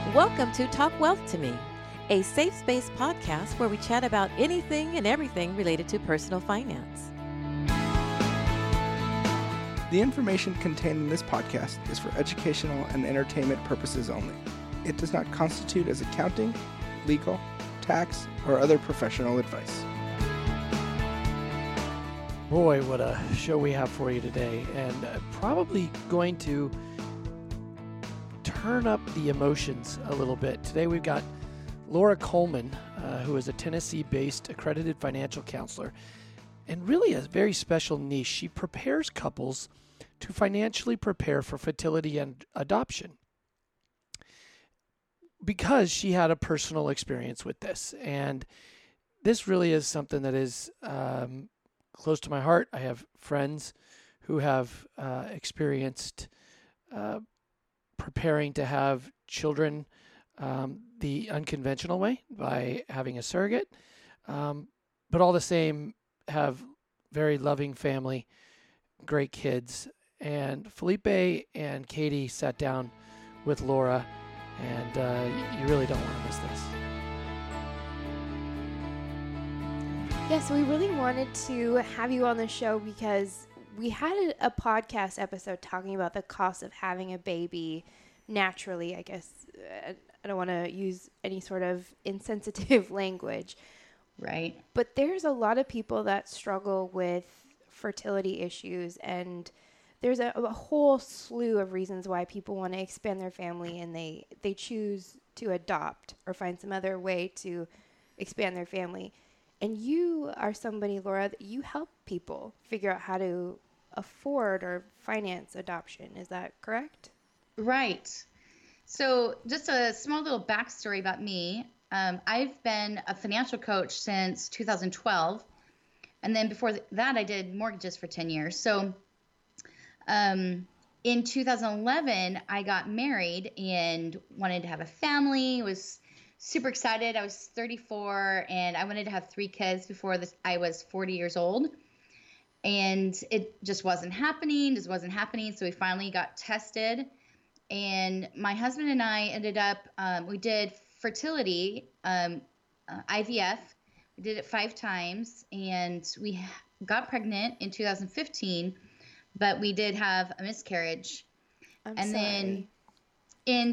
Welcome to Talk Wealth to Me, a safe space podcast where we chat about anything and everything related to personal finance. The information contained in this podcast is for educational and entertainment purposes only. It does not constitute as accounting, legal, tax, or other professional advice. Boy, what a show we have for you today, and probably going to turn up the emotions a little bit. Today we've got Laura Coleman, who is a Tennessee-based accredited financial counselor, and really a very special niche. She prepares couples to financially prepare for fertility and adoption because she had a personal experience with this, and this really is something that is close to my heart. I have friends who have experienced preparing to have children the unconventional way by having a surrogate, but all the same have very loving family, great kids. And Felipe and Katie sat down with Laura, and you really don't want to miss this. Yeah, so we really wanted to have you on the show because we had a podcast episode talking about the cost of having a baby naturally, I guess. I don't want to use any sort of insensitive language. Right. But there's a lot of people that struggle with fertility issues, and there's a whole slew of reasons why people want to expand their family, and they choose to adopt or find some other way to expand their family. And you are somebody, Laura, that you help people figure out how to afford or finance adoption. Is that correct? Right. So just a small little backstory about me. I've been a financial coach since 2012. And then before that, I did mortgages for 10 years. So in 2011, I got married and wanted to have a family, was super excited. I was 34 and I wanted to have 3 kids before I was 40 years old. And it just wasn't happening. So we finally got tested. And my husband and I ended up, we did fertility, IVF. We did it 5 times and we got pregnant in 2015, but we did have a miscarriage. Then in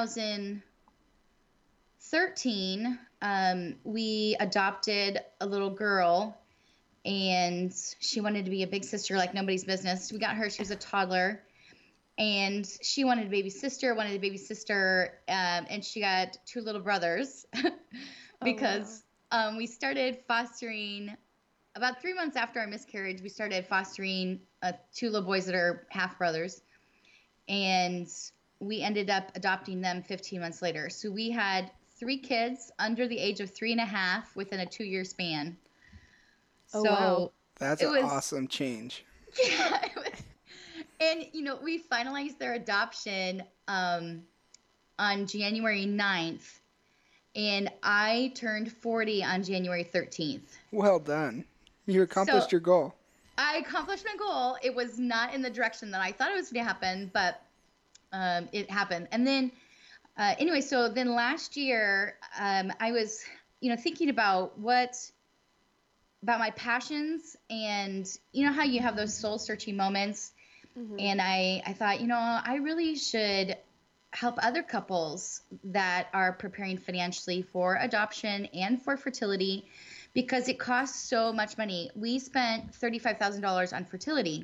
2013, we adopted a little girl, and she wanted to be a big sister like nobody's business. We got her, she was a toddler, and she wanted a baby sister, and she got 2 little brothers because we started fostering about 3 months after our miscarriage. We started fostering 2 little boys that are half brothers, and we ended up adopting them 15 months later. So we had 3 kids under the age of 3.5 within a 2-year span. Oh, wow. That's an awesome change. Yeah. And, we finalized their adoption on January 9th, and I turned 40 on January 13th. Well done. You accomplished your goal. I accomplished my goal. It was not in the direction that I thought it was going to happen, but it happened. And then anyway, so then last year, I was, thinking about about my passions, and how you have those soul searching moments. Mm-hmm. And I thought, I really should help other couples that are preparing financially for adoption and for fertility, because it costs so much money. We spent $35,000 on fertility.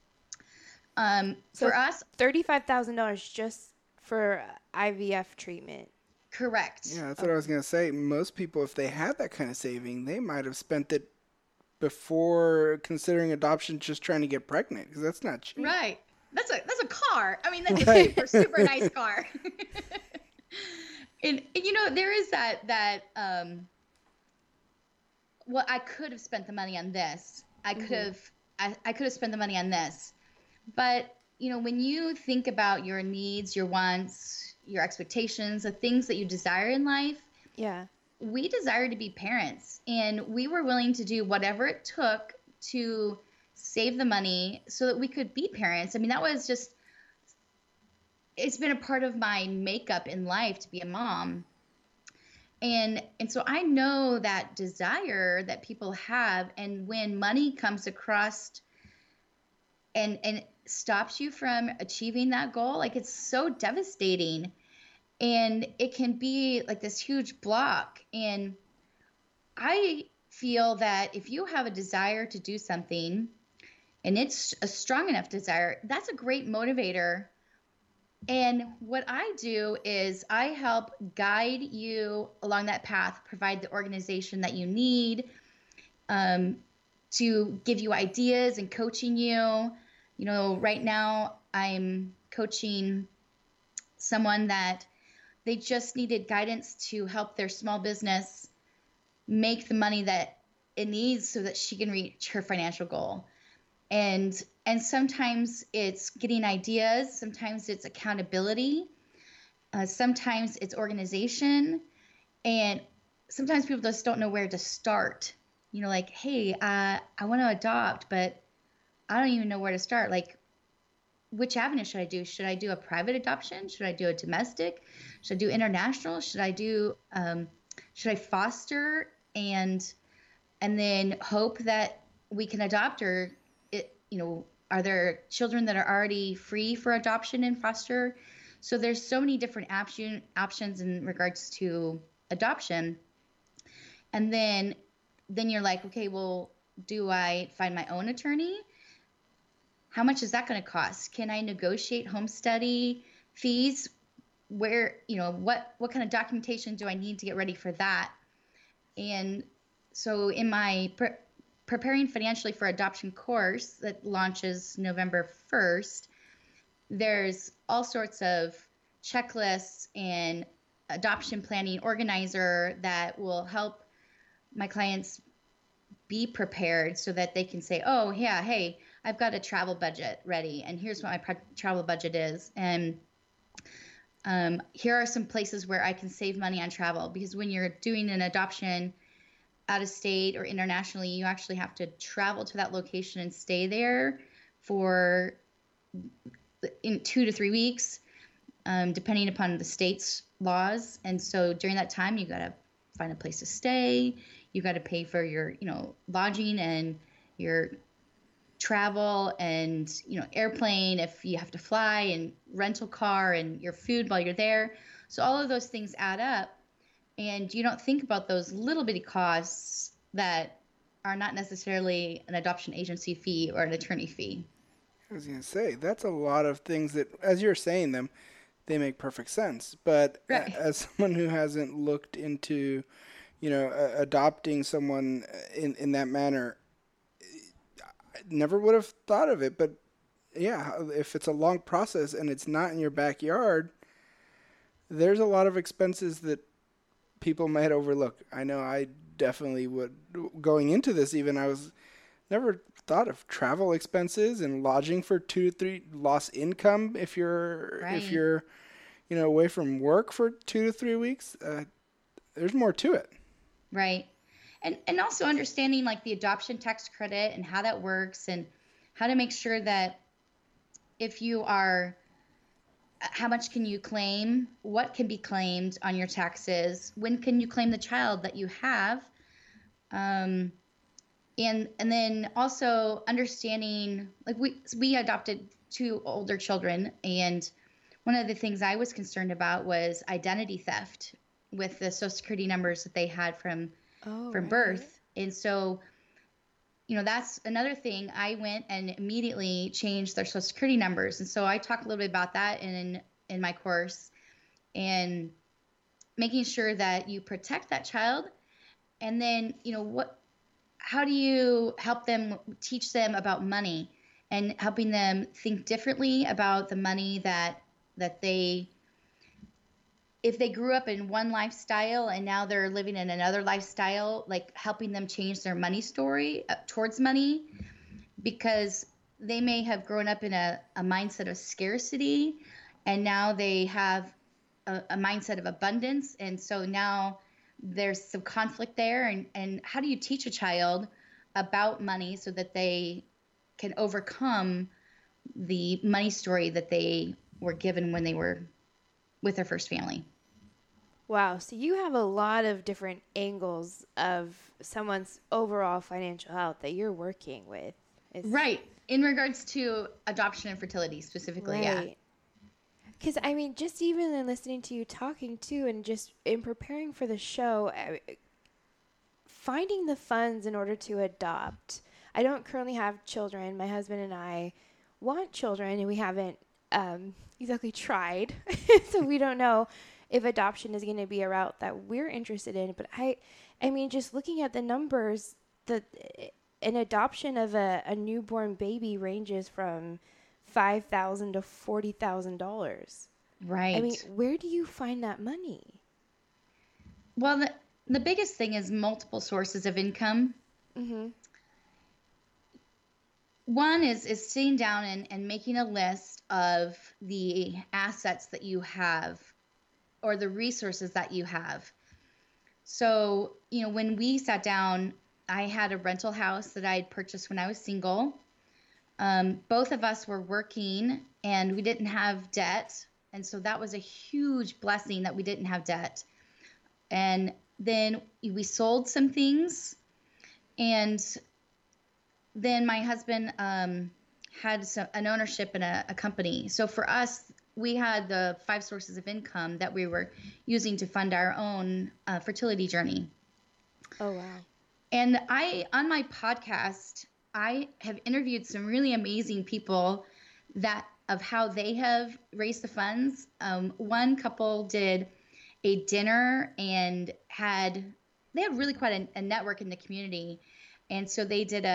For us, $35,000 just for IVF treatment. Correct. Yeah, that's what I was going to say. Most people, if they had that kind of saving, they might have spent it before considering adoption, just trying to get pregnant, because that's not cheap. Right. That's a car. I mean, that's a super nice car. and there is that well, I could have spent the money on this. I could have spent the money on this. But, when you think about your needs, your wants, your expectations, the things that you desire in life. Yeah. We desire to be parents, and we were willing to do whatever it took to save the money so that we could be parents. I mean, that was just it's been a part of my makeup in life to be a mom. And so I know that desire that people have, and when money comes across and stops you from achieving that goal, like it's so devastating. And it can be like this huge block. And I feel that if you have a desire to do something and it's a strong enough desire, that's a great motivator. And what I do is I help guide you along that path, provide the organization that you need, to give you ideas and coaching you. You know, right now I'm coaching someone that they just needed guidance to help their small business make the money that it needs so that she can reach her financial goal. And sometimes it's getting ideas, sometimes it's accountability, sometimes it's organization, and sometimes people just don't know where to start. You know, like, hey, I want to adopt, but I don't even know where to start. Like, which avenue should I do? Should I do a private adoption? Should I do a domestic? Should I do international? Should I foster and then hope that we can adopt, or are there children that are already free for adoption and foster? So there's so many different options in regards to adoption. And then you're like, okay, well, do I find my own attorney? How much is that going to cost? Can I negotiate home study fees? Where, what kind of documentation do I need to get ready for that? And so in my Preparing Financially for Adoption course that launches November 1st, there's all sorts of checklists and adoption planning organizer that will help my clients be prepared so that they can say, oh, yeah, hey, I've got a travel budget ready, and here's what my travel budget is. And here are some places where I can save money on travel, because when you're doing an adoption out of state or internationally, you actually have to travel to that location and stay there for 2 to 3 weeks, depending upon the state's laws. And so during that time, you got to find a place to stay. You got to pay for your, lodging and your travel and, airplane if you have to fly, and rental car and your food while you're there. So all of those things add up. And you don't think about those little bitty costs that are not necessarily an adoption agency fee or an attorney fee. I was going to say, that's a lot of things that, as you're saying them, they make perfect sense. But right. As someone who hasn't looked into, adopting someone in that manner, I never would have thought of it. But yeah, if it's a long process and it's not in your backyard, there's a lot of expenses that people might overlook. I know I definitely would. Going into this, even, I was never thought of travel expenses and lodging for 2 to 3, lost income if you're away from work for 2 to 3 weeks. There's more to it. Right. And also understanding like the adoption tax credit and how that works, and how to make sure that if you are, how much can you claim? What can be claimed on your taxes? When can you claim the child that you have? And then also understanding, like we adopted 2 older children, and one of the things I was concerned about was identity theft with the Social Security numbers that they had from birth. And so, that's another thing. I went and immediately changed their Social Security numbers. And so I talk a little bit about that in my course, and making sure that you protect that child. And then, how do you help them, teach them about money, and helping them think differently about the money that they, if they grew up in one lifestyle and now they're living in another lifestyle, like helping them change their money story towards money, because they may have grown up in a mindset of scarcity, and now they have a mindset of abundance. And so now there's some conflict there. And how do you teach a child about money so that they can overcome the money story that they were given when they were with their first family. Wow. So you have a lot of different angles of someone's overall financial health that you're working with. Right. In regards to adoption and fertility specifically. Yeah. Because, I mean, just even in listening to you talking too, and just in preparing for the show, finding the funds in order to adopt. I don't currently have children. My husband and I want children, and we haven't exactly tried. So we don't know if adoption is going to be a route that we're interested in. But I mean, just looking at the numbers, an adoption of a newborn baby ranges from $5,000 to $40,000. Right. I mean, where do you find that money? Well, the biggest thing is multiple sources of income. Mm-hmm. One is sitting down and making a list of the assets that you have or the resources that you have. So, when we sat down, I had a rental house that I had purchased when I was single. Both of us were working and we didn't have debt. And so that was a huge blessing that we didn't have debt. And then we sold some things. And then my husband had an ownership in a company. So for us, we had the 5 sources of income that we were using to fund our own fertility journey. Oh, wow. And on my podcast, I have interviewed some really amazing people of how they have raised the funds. One couple did a dinner and they have really quite a network in the community. And so they did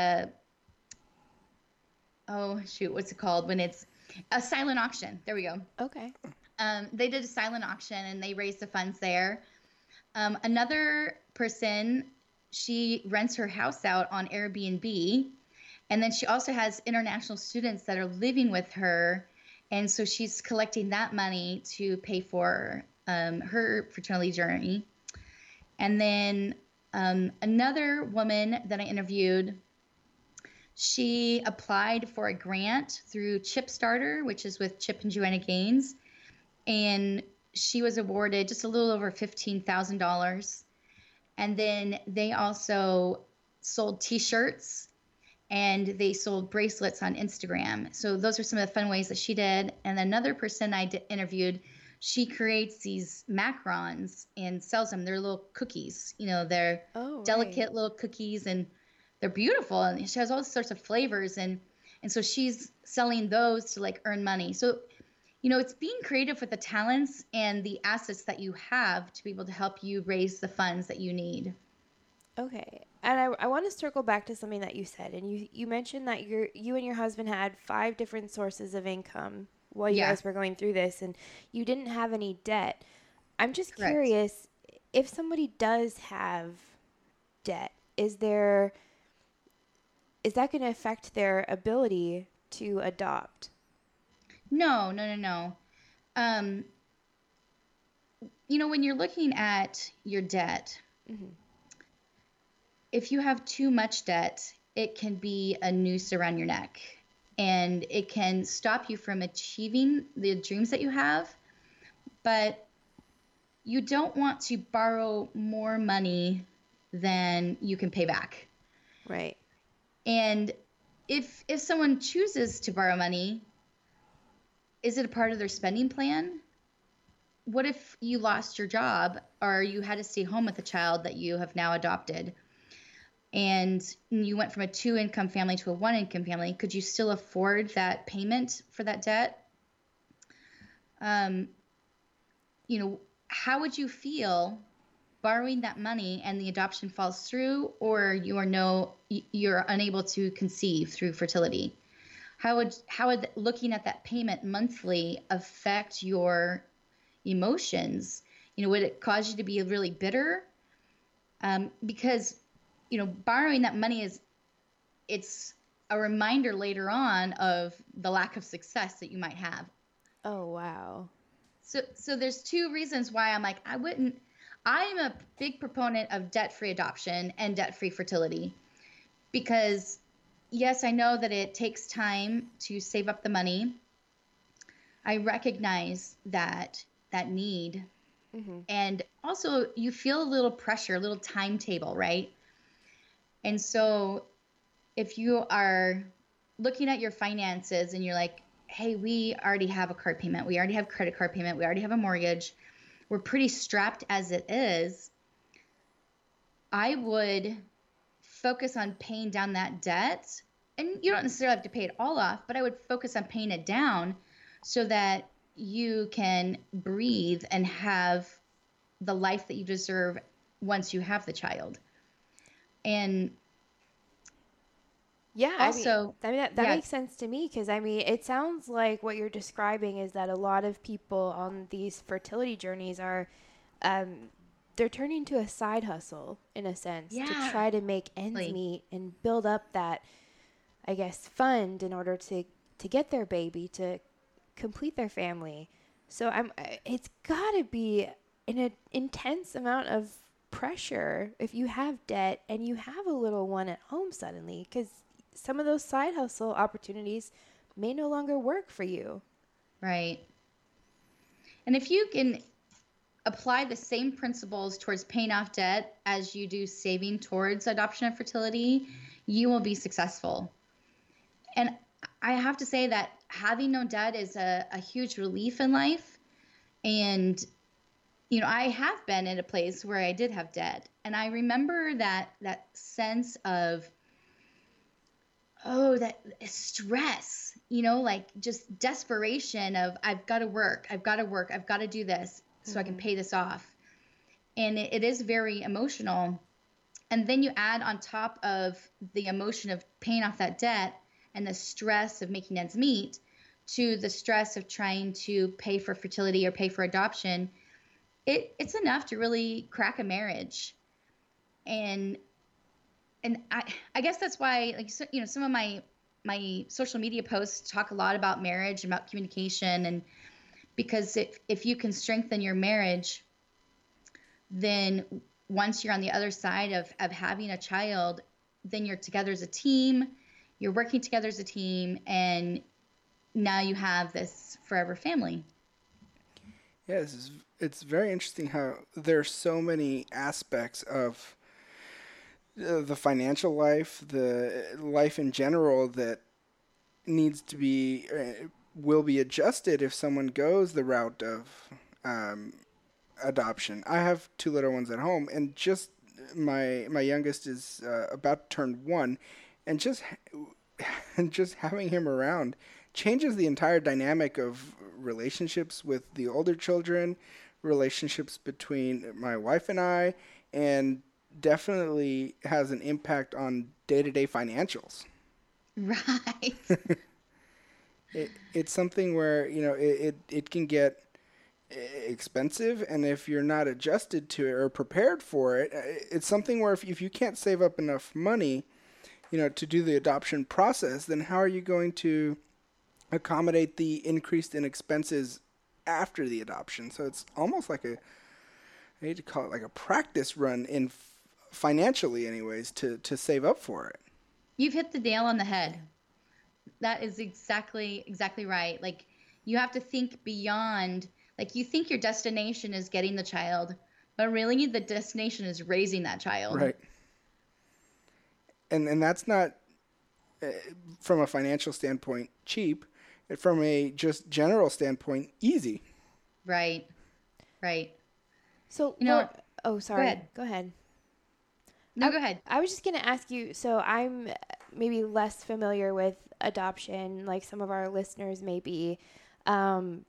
what's it called? When it's a silent auction. There we go. Okay. They did a silent auction and they raised the funds there. Another person, she rents her house out on Airbnb. And then she also has international students that are living with her. And so she's collecting that money to pay for her fertility journey. And then another woman that I interviewed, she applied for a grant through Chip Starter, which is with Chip and Joanna Gaines. And she was awarded just a little over $15,000. And then they also sold T-shirts and they sold bracelets on Instagram. So those are some of the fun ways that she did. And another person I interviewed, she creates these macarons and sells them. They're little cookies. They're delicate little cookies and they're beautiful. And she has all sorts of flavors. And so she's selling those to earn money. So, it's being creative with the talents and the assets that you have to be able to help you raise the funds that you need. Okay. And I want to circle back to something that you said. And you mentioned that you and your husband had 5 different sources of income while you guys were going through this, and you didn't have any debt. I'm just curious, if somebody does have debt, is that going to affect their ability to adopt? No. When you're looking at your debt, mm-hmm. if you have too much debt, it can be a noose around your neck and it can stop you from achieving the dreams that you have. But you don't want to borrow more money than you can pay back. Right. And if someone chooses to borrow money, is it a part of their spending plan? What if you lost your job or you had to stay home with a child that you have now adopted and you went from a 2-income family to a 1-income family? Could you still afford that payment for that debt? How would you feel borrowing that money and the adoption falls through, or you're unable to conceive through fertility? How would looking at that payment monthly affect your emotions? Would it cause you to be really bitter? Because, borrowing that money it's a reminder later on of the lack of success that you might have. Oh, wow. So there's 2 reasons why I'm like, I'm a big proponent of debt-free adoption and debt-free fertility because yes, I know that it takes time to save up the money, I recognize that need. And also you feel a little pressure, a little timetable, right? And so if you are looking at your finances and you're like, hey, we already have a car payment, we already have credit card payment, we already have a mortgage, we're pretty strapped as it is, I would focus on paying down that debt. And you don't necessarily have to pay it all off, but I would focus on paying it down so that you can breathe and have the life that you deserve once you have the child. And yeah, also, I mean that yeah, makes sense to me, because I mean it sounds like what you're describing is that a lot of people on these fertility journeys are they're turning to a side hustle in a sense to try to make ends meet and build up that, I guess, fund in order to get their baby, to complete their family. So it's got to be an intense amount of pressure if you have debt and you have a little one at home suddenly, because some of those side hustle opportunities may no longer work for you. Right. And if you can apply the same principles towards paying off debt as you do saving towards adoption and fertility, you will be successful. And I have to say that having no debt is a huge relief in life. And, you know, I have been in a place where I did have debt. And I remember that sense of, that stress, you know, like just desperation of I've got to work, I've got to do this so I can pay this off. And it is very emotional. And then you add on top of the emotion of paying off that debt and the stress of making ends meet to the stress of trying to pay for fertility or pay for adoption, it's enough to really crack a marriage. And I guess that's why, like, so, you know, some of my social media posts talk a lot about marriage, about communication, and because if you can strengthen your marriage, then once you're on the other side of having a child, then you're together as a team, you're working together as a team, and now you have this forever family. Yes, it's very interesting how there are so many aspects of the financial life, the life in general, that needs to be will be adjusted if someone goes the route of adoption. I have 2 little ones at home, and just my youngest is about to turn 1, and just having him around changes the entire dynamic of relationships with the older children, relationships between my wife and I, and definitely has an impact on day-to-day financials. Right. It's something where, you know, it can get expensive, and if you're not adjusted to it or prepared for it, it's something where if you can't save up enough money, you know, to do the adoption process, then how are you going to accommodate the increase in expenses after the adoption? So it's almost like I hate to call it like a practice run in financially anyways to save up for it. You've hit the nail on the head. That is exactly right. Like, you have to think beyond, like, you think your destination is getting the child, but really the destination is raising that child. Right. And that's not from a financial standpoint cheap, from a just general standpoint easy. Right. So, you know, sorry. Go ahead. No, go ahead. I was just going to ask you, so I'm maybe less familiar with adoption, like some of our listeners may be. Can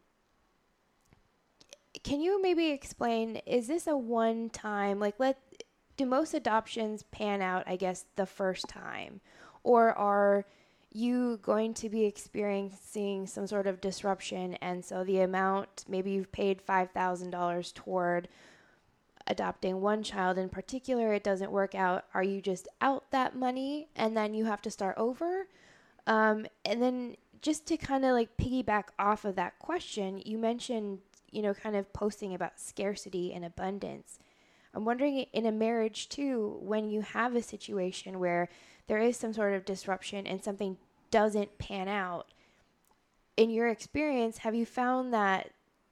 you maybe explain, is this a one-time, like, do most adoptions pan out, I guess, the first time? Or are you going to be experiencing some sort of disruption, and so the amount, maybe you've paid $5,000 toward adopting one child in particular, it doesn't work out, are you just out that money and then you have to start over? And then just to kind of like piggyback off of that question, you mentioned, you know, kind of posting about scarcity and abundance. I'm wondering, in a marriage too, when you have a situation where there is some sort of disruption and something doesn't pan out, in your experience, have you found that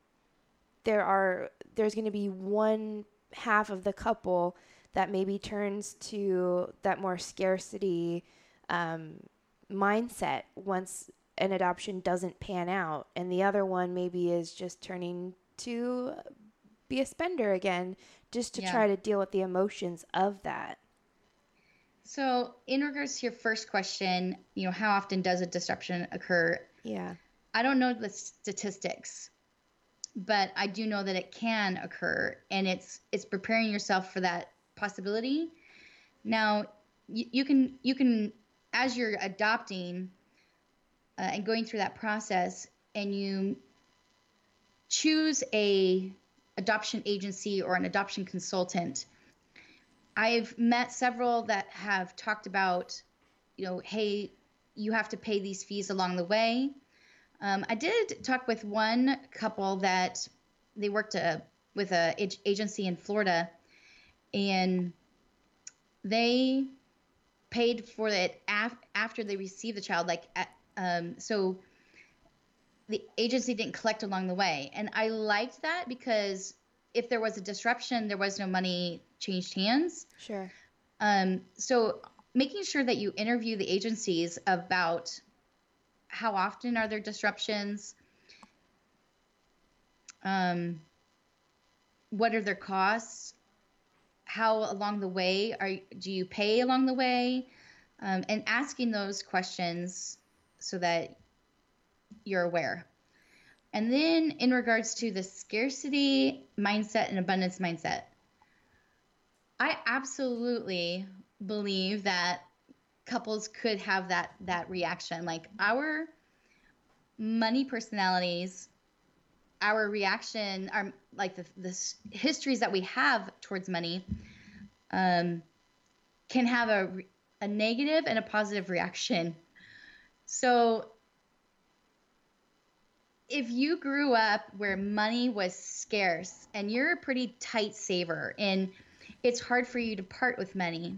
there's going to be one half of the couple that maybe turns to that more scarcity mindset once an adoption doesn't pan out, and the other one maybe is just turning to be a spender again, just to try to deal with the emotions of that? So in regards to your first question, how often does a disruption occur? Yeah. I don't know the statistics, but I do know that it can occur, and it's preparing yourself for that possibility. Now, you can as you're adopting and going through that process, and you choose a adoption agency or an adoption consultant. I've met several that have talked about, hey, you have to pay these fees along the way. I did talk with one couple that they worked with an agency in Florida, and they paid for it after they received the child. So the agency didn't collect along the way. And I liked that because if there was a disruption, there was no money changed hands. Sure. So making sure that you interview the agencies about how often are there disruptions, what are their costs, how along the way do you pay along the way, and asking those questions so that you're aware. And then in regards to the scarcity mindset and abundance mindset, I absolutely believe that couples could have that reaction. Like our money personalities, our reaction, our like the histories that we have towards money can have a negative and a positive reaction. So if you grew up where money was scarce and you're a pretty tight saver and it's hard for you to part with money,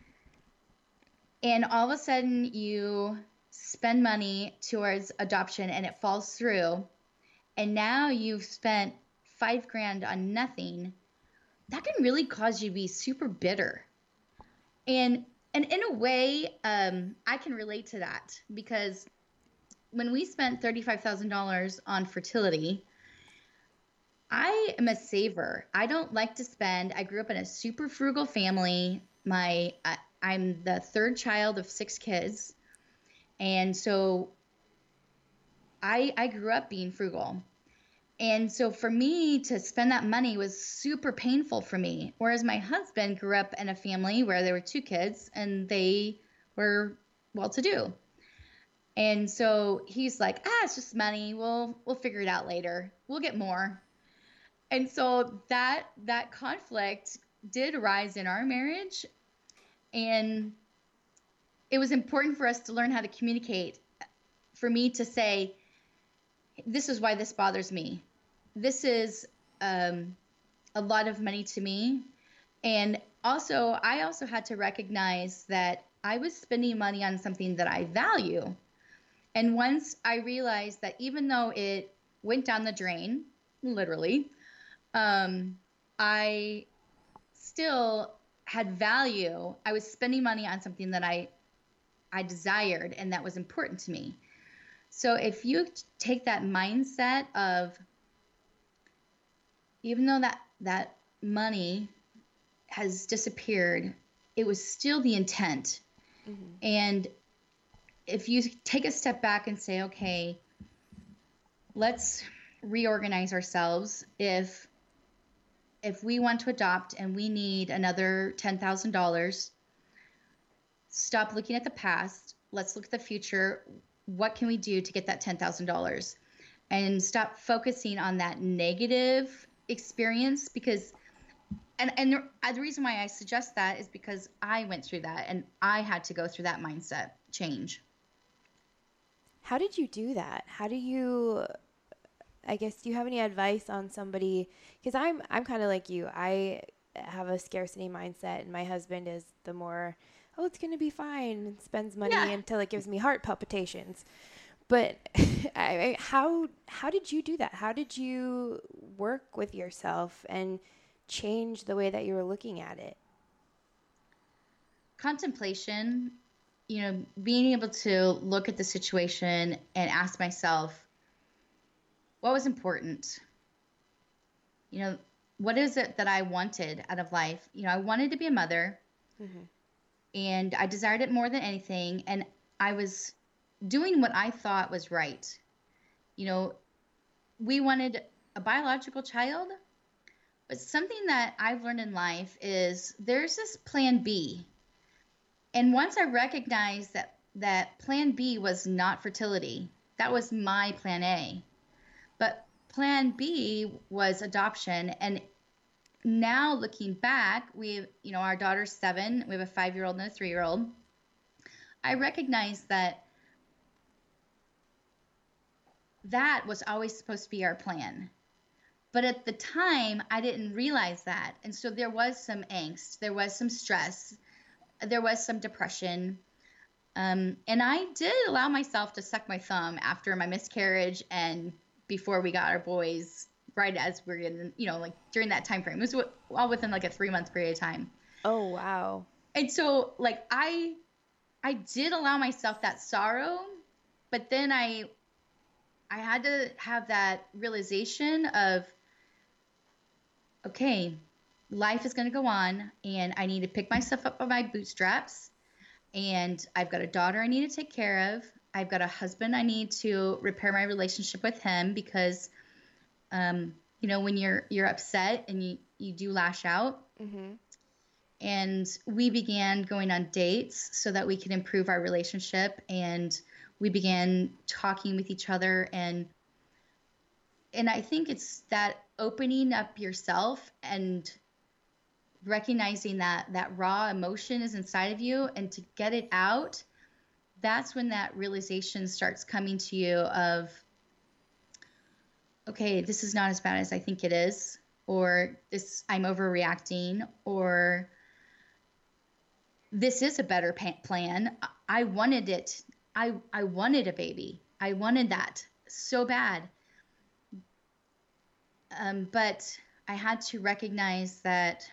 and all of a sudden you spend money towards adoption and it falls through, and now you've spent $5,000 on nothing, that can really cause you to be super bitter. And in a way, I can relate to that, because when we spent $35,000 on fertility, I am a saver. I don't like to spend. I grew up in a super frugal family. I'm the third child of 6 kids. And so I grew up being frugal. And so for me to spend that money was super painful for me. Whereas my husband grew up in a family where there were 2 kids and they were well-to-do. And so he's like, it's just money. We'll figure it out later. We'll get more. And so that conflict did arise in our marriage. And it was important for us to learn how to communicate, for me to say, this is why this bothers me. This is a lot of money to me. And also, I also had to recognize that I was spending money on something that I value. And once I realized that even though it went down the drain, literally, I still had value. I was spending money on something that I desired and that was important to me. So if you take that mindset of, even though that money has disappeared, it was still the intent. Mm-hmm. And if you take a step back and say, okay, let's reorganize ourselves. If we want to adopt and we need another $10,000, stop looking at the past. Let's look at the future. What can we do to get that $10,000? And stop focusing on that negative experience, because and the reason why I suggest that is because I went through that and I had to go through that mindset change. How did you do that? How do you, I guess, do you have any advice on somebody? Because I'm kind of like you. I have a scarcity mindset, and my husband is the more, it's going to be fine, and spends money until it gives me heart palpitations. But how did you do that? How did you work with yourself and change the way that you were looking at it? Contemplation, being able to look at the situation and ask myself, what was important? What is it that I wanted out of life? I wanted to be a mother, and I desired it more than anything. And I was doing what I thought was right. We wanted a biological child, but something that I've learned in life is there's this plan B. And once I recognized that plan B was not fertility, that was my plan A. But plan B was adoption. And now looking back, our daughter's 7, we have a 5-year-old and a 3-year-old. I recognize that was always supposed to be our plan. But at the time, I didn't realize that. And so there was some angst, there was some stress, there was some depression. And I did allow myself to suck my thumb after my miscarriage and before we got our boys, right as we were getting, during that time frame. It was all within like a 3-month period of time. Oh, wow. And so I did allow myself that sorrow, but then I had to have that realization of, okay, life is going to go on and I need to pick myself up by my bootstraps, and I've got a daughter I need to take care of. I've got a husband I need to repair my relationship with him because, when you're upset and you do lash out. And we began going on dates so that we could improve our relationship, and we began talking with each other. And I think it's that opening up yourself and recognizing that raw emotion is inside of you, and to get it out, that's when that realization starts coming to you of, okay, this is not as bad as I think it is, or I'm overreacting, or this is a better plan. I wanted it. I wanted a baby. I wanted that so bad. But I had to recognize that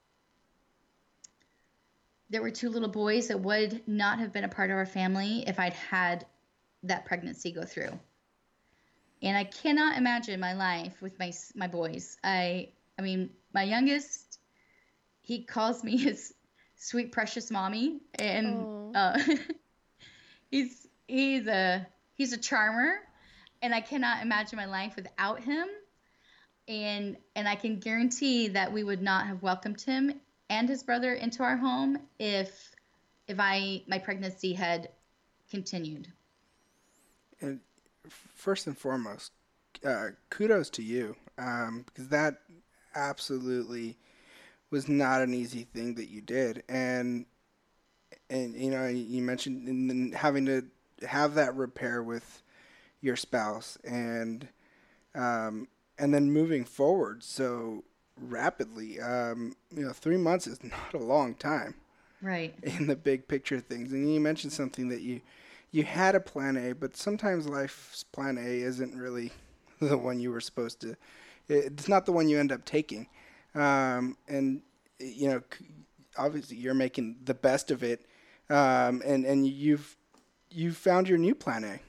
there were 2 little boys that would not have been a part of our family if I'd had that pregnancy go through. And I cannot imagine my life with my boys. I mean, my youngest, he calls me his sweet, precious mommy. And he's a charmer. And I cannot imagine my life without him. And I can guarantee that we would not have welcomed him and his brother into our home if my pregnancy had continued. And first and foremost, kudos to you, because that absolutely was not an easy thing that you did. And you mentioned having to have that repair with your spouse, and then moving forward so rapidly. 3 months is not a long time, right, in the big picture of things. And you mentioned something that you had a plan A, but sometimes life's plan A isn't really the one you were supposed to. It's not the one you end up taking. And obviously you're making the best of it, and you've found your new plan A.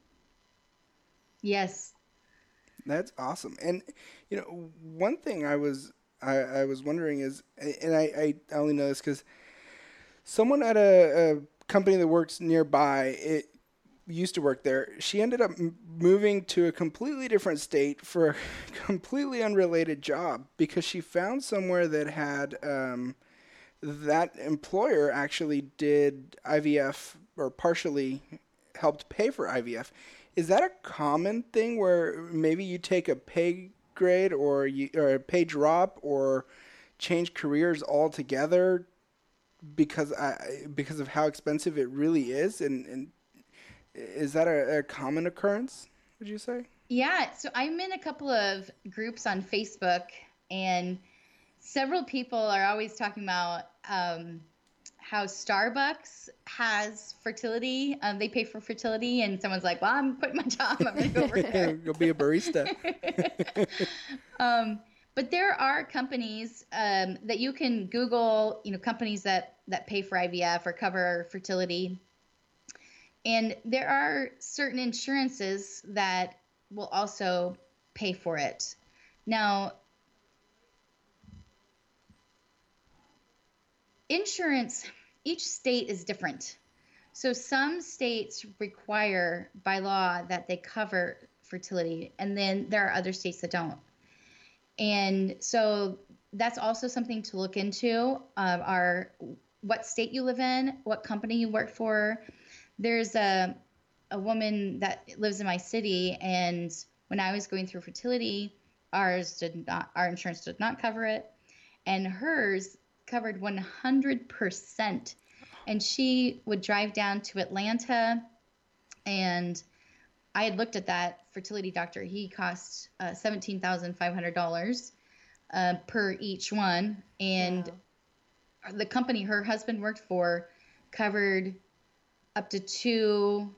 Yes. That's awesome. And one thing I was wondering is, and I only know this because someone at a company that works nearby, used to work there. She ended up moving to a completely different state for a completely unrelated job because she found somewhere that had that employer actually did IVF or partially helped pay for IVF. Is that a common thing where maybe you take a pay grade or a pay drop or change careers altogether because of how expensive it really is? And is that a common occurrence, would you say? Yeah. So I'm in a couple of groups on Facebook, and several people are always talking about how Starbucks has fertility. They pay for fertility, and someone's like, "Well, I'm quitting my job. I'm going to go over there. Go be a barista." But there are companies that you can Google, companies that pay for IVF or cover fertility. And there are certain insurances that will also pay for it. Now, insurance, each state is different. So some states require by law that they cover fertility, and then there are other states that don't. And so that's also something to look into, what state you live in, what company you work for. There's a woman that lives in my city, and when I was going through fertility, our insurance did not cover it, and hers covered 100%. And she would drive down to Atlanta, and I had looked at that fertility doctor. He cost $17,500 per each one, and the company her husband worked for covered up to 2,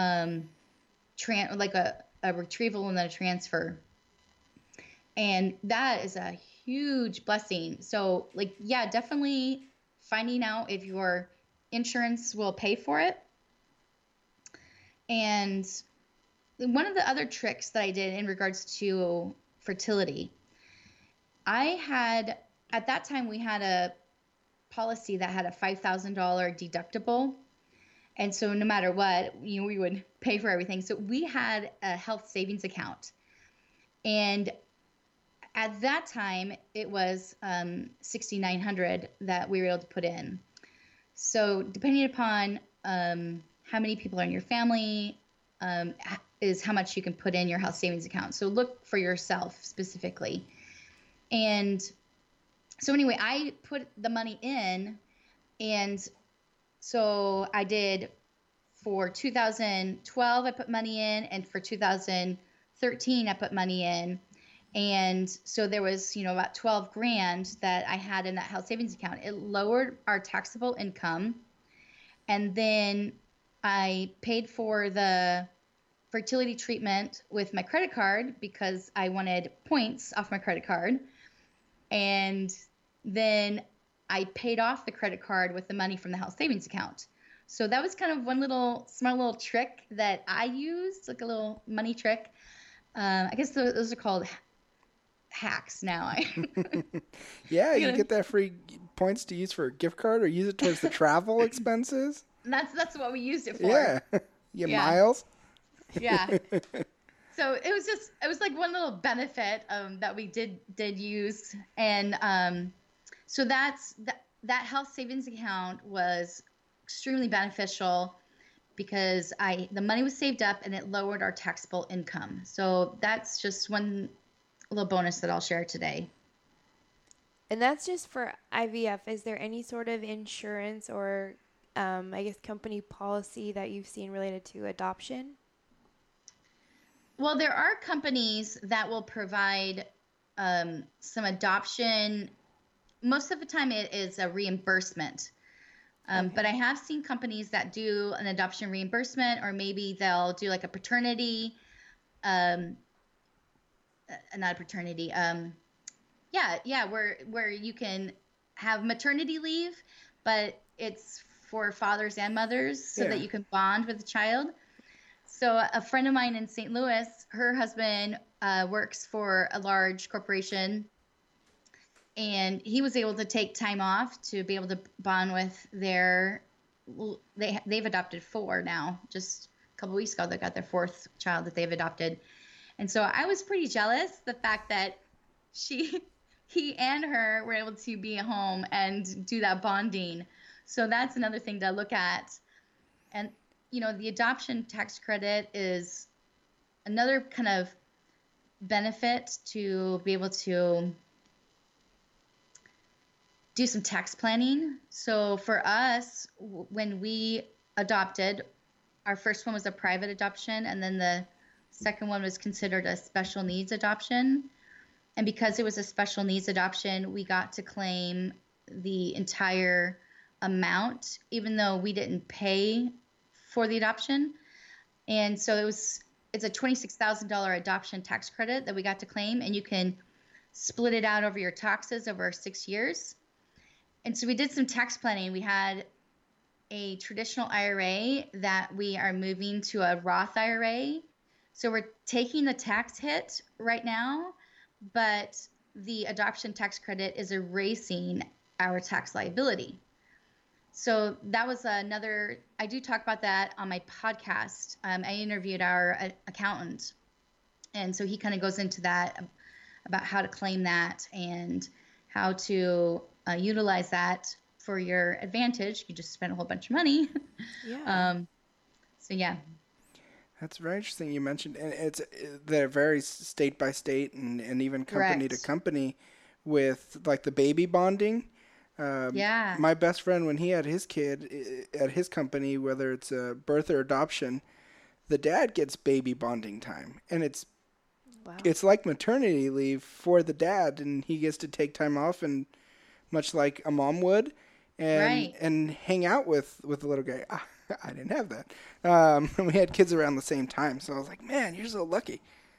like a retrieval and then a transfer, and that is a huge blessing. So, definitely finding out if your insurance will pay for it. And one of the other tricks that I did in regards to fertility, at that time we had a policy that had a $5,000 deductible. And so no matter what, we would pay for everything. So we had a health savings account. And at that time, it was $6,900 that we were able to put in. So depending upon how many people are in your family, is how much you can put in your health savings account. So look for yourself specifically. And so anyway, I put the money in, and so I did for 2012, I put money in, and for 2013, I put money in. And so there was, about 12 grand that I had in that health savings account. It lowered our taxable income. And then I paid for the fertility treatment with my credit card because I wanted points off my credit card. And then I paid off the credit card with the money from the health savings account. So that was kind of one smart little trick that I used, like a little money trick. I guess those are called hacks now. Yeah, you get that free points to use for a gift card or use it towards the travel expenses. That's what we used it for. Yeah. Miles. Yeah. So it was like one little benefit that we did use. And so that health savings account was extremely beneficial because the money was saved up and it lowered our taxable income. So that's just one little bonus that I'll share today. And that's just for IVF. Is there any sort of insurance or company policy that you've seen related to adoption? Well, there are companies that will provide some adoption. Most of the time it is a reimbursement. But I have seen companies that do an adoption reimbursement, or maybe they'll do like a paternity, not a paternity. Where you can have maternity leave, but it's for fathers and mothers so that you can bond with the child. So a friend of mine in St. Louis, her husband works for a large corporation, and he was able to take time off to be able to bond with they've adopted 4 now. Just a couple weeks ago, they got their 4th child that they've adopted. And so I was pretty jealous the fact that he and her were able to be at home and do that bonding. So that's another thing to look at. And, the adoption tax credit is another kind of benefit to be able to do some tax planning. So for us, when we adopted, our first one was a private adoption, and then the second one was considered a special needs adoption. And because it was a special needs adoption, we got to claim the entire amount, even though we didn't pay for the adoption. And so it's a $26,000 adoption tax credit that we got to claim, and you can split it out over your taxes over 6 years. And so we did some tax planning. We had a traditional IRA that we are moving to a Roth IRA. So we're taking the tax hit right now, but the adoption tax credit is erasing our tax liability. So that was another, I do talk about that on my podcast. I interviewed our accountant. And so he kind of goes into that about how to claim that and how to utilize that for your advantage. You just spent a whole bunch of money. Yeah. So yeah. That's very interesting. You mentioned, and they're very state by state and even company to company with like the baby bonding. Yeah. My best friend, when he had his kid at his company, whether it's a birth or adoption, the dad gets baby bonding time, and it's like maternity leave for the dad, and he gets to take time off, and much like a mom would, and hang out with the little guy. I didn't have that. We had kids around the same time, so I was like, man, you're so lucky.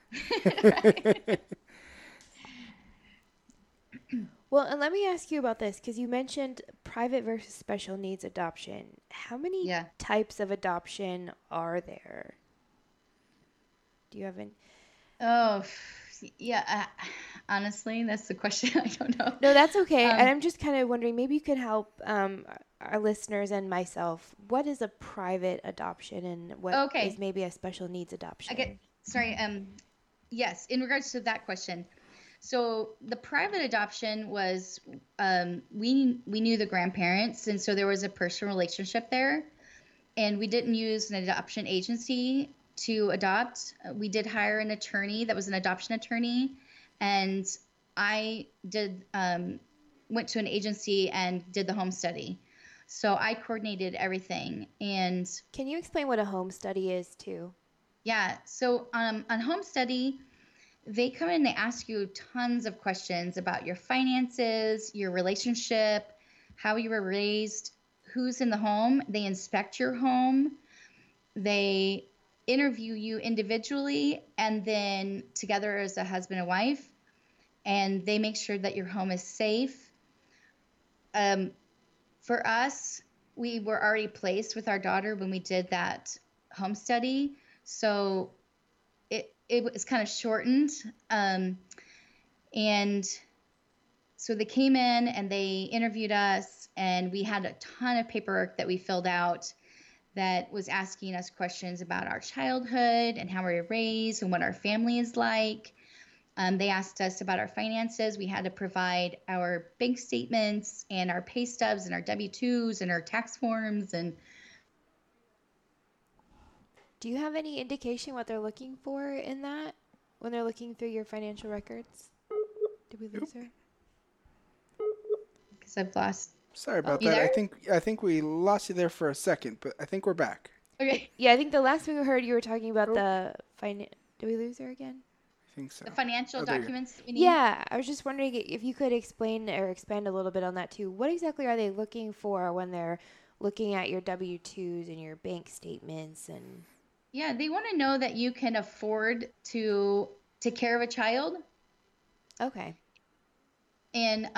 Well, and let me ask you about this, because you mentioned private versus special needs adoption. How many types of adoption are there? Do you have any? Oh, yeah. Honestly, that's the question. I don't know. No, that's okay. And I'm just kind of wondering, maybe you could help our listeners and myself. What is a private adoption, and what is maybe a special needs adoption? Yes, in regards to that question. So the private adoption was, we knew the grandparents, and so there was a personal relationship there, and we didn't use an adoption agency to adopt. We did hire an attorney that was an adoption attorney, and I went to an agency and did the home study. So I coordinated everything. And can you explain what a home study is too? Yeah. So on home study, they come in, they ask you tons of questions about your finances, your relationship, how you were raised, who's in the home. They inspect your home. They interview you individually and then together as a husband and wife. And they make sure that your home is safe. For us, we were already placed with our daughter when we did that home study. So it was kind of shortened. And so they came in and they interviewed us, and we had a ton of paperwork that we filled out that was asking us questions about our childhood and how we were raised and what our family is like. They asked us about our finances. We had to provide our bank statements and our pay stubs and our W-2s and our tax forms. And do you have any indication what they're looking for in that when they're looking through your financial records? Did we lose her? Because I've lost. Sorry about that. There? I think we lost you there for a second, but I think we're back. Okay. Yeah, I think the last thing we heard, you were talking about the Did we lose her again? I think so. The financial documents we need? Yeah, I was just wondering if you could explain or expand a little bit on that too. What exactly are they looking for when they're looking at your W-2s and your bank statements? And yeah, they want to know that you can afford to take care of a child. Okay. And,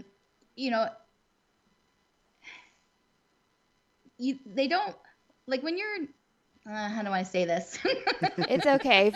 they don't, like when you're, how do I say this? It's okay.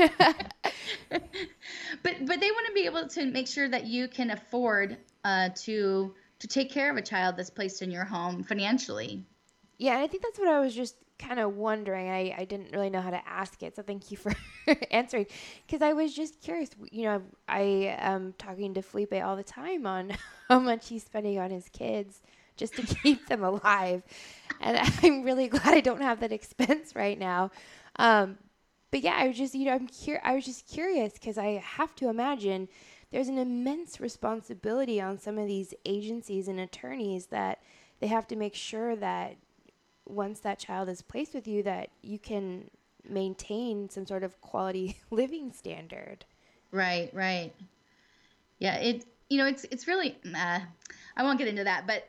But they want to be able to make sure that you can afford to take care of a child that's placed in your home financially. Yeah, and I think that's what I was just kind of wondering. I didn't really know how to ask it, so thank you for answering. Because I was just curious. I am talking to Felipe all the time on how much he's spending on his kids just to keep them alive. And I'm really glad I don't have that expense right now. But yeah, I was just, I was just curious because I have to imagine there's an immense responsibility on some of these agencies and attorneys that they have to make sure that once that child is placed with you, that you can maintain some sort of quality living standard. Right. Yeah. it's really, I won't get into that, but